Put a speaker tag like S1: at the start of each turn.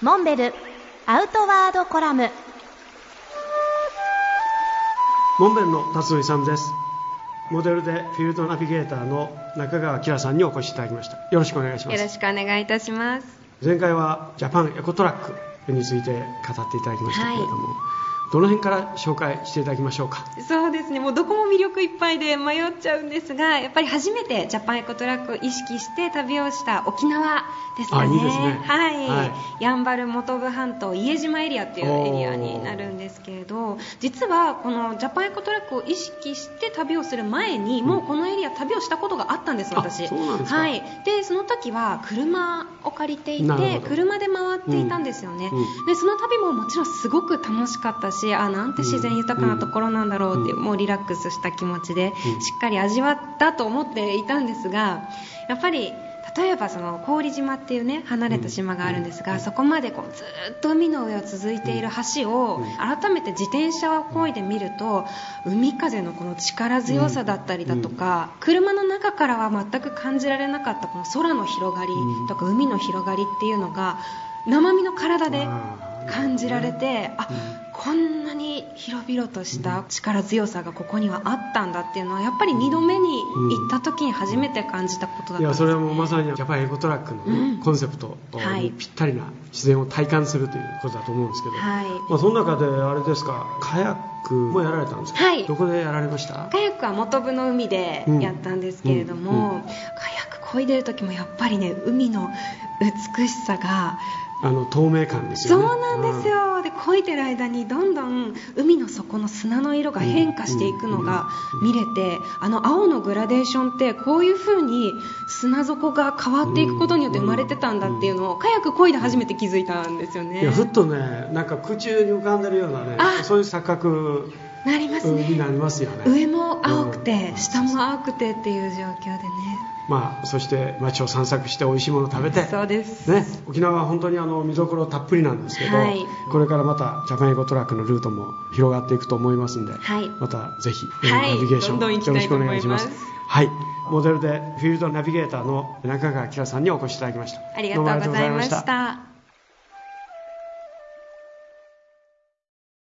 S1: モンベルアウトワードコラム。
S2: モンベルの辰野勇です。モデルでフィールドナビゲーターの中川明さんにお越しいただきました。よろしくお願いします。
S3: よろしくお願いいたします。
S2: 前回はジャパンエコトラックについて語っていただきましたけれども、どの辺から紹介していただきましょうか。
S3: そうですね、もうどこも魅力いっぱいで迷っちゃうんですが、やっぱり初めてジャパンエコトラックを意識して旅をした沖縄ですかね。
S2: いいですね。
S3: はい、やんばる本部半島伊江島エリアっていうエリアになるんですけれど、実はこのジャパンエコトラックを意識して旅をする前に、もうこのエリア旅をしたことがあったんです、私。
S2: そうなんですか。
S3: でその時は車を借りていて、車で回っていたんですよね。でその旅ももちろんすごく楽しかったし、なんて自然豊かなところなんだろうって、もうリラックスした気持ちでしっかり味わったと思っていたんですが、やっぱり例えばその郡島っていうね離れた島があるんですが、そこまでこうずっと海の上を続いている橋を改めて自転車を漕いでみると、海風のこの力強さだったりだとか、車の中からは全く感じられなかったこの空の広がりとか海の広がりっていうのが生身の体で感じられて、こんなに広々とした力強さがここにはあったんだっていうのは、やっぱり2度目に行った時に初めて感じたことだったんです。
S2: それもまさにジャパンエコトラックの、コンセプトにぴったりな自然を体感するということだと思うんですけど、その中であれですか、カヤックもやられたんですか。どこでやられました？
S3: カヤックは本部の海でやったんですけれども、カヤック漕いでる時もやっぱりね、海の美しさが
S2: 透明感ですよね。
S3: そうなんですよ。で漕いでる間にどんどん海の底の砂の色が変化していくのが見れて、青のグラデーションってこういう風に砂底が変わっていくことによって生まれてたんだっていうのをカヤック漕いで初めて気づいたんですよね。
S2: ふっとね、なんか空中に浮かんでるようなね、そういう錯覚
S3: なりますね。
S2: になりますよね。
S3: 上も青くて、下も青くてっていう状況でね。
S2: そして街を散策して美味しいものを食べて、
S3: そうです、
S2: 沖縄は本当に見どころたっぷりなんですけど、これからまたジャパンエコトラックのルートも広がっていくと思いますので、またぜひナビゲーションよろしくお願いします。モデルでフィールドナビゲーターの中川明さんにお越しいただきました。
S3: ありがとうございました。